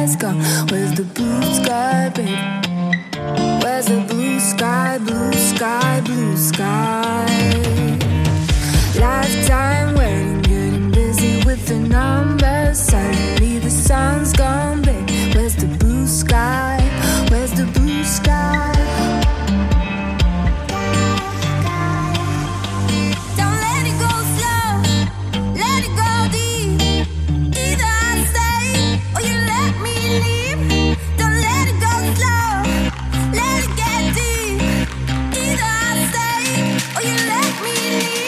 skies gone? Where's the blue sky, baby? Where's the blue sky, blue sky, blue sky? Lifetime waiting, getting busy with the numbers. Suddenly the sun's gone, babe. Where's the blue sky? Where's the blue sky? Don't let it go slow, let it go deep. Either I stay or you let me leave. Don't let it go slow, let it get deep. Either I stay or you let me leave.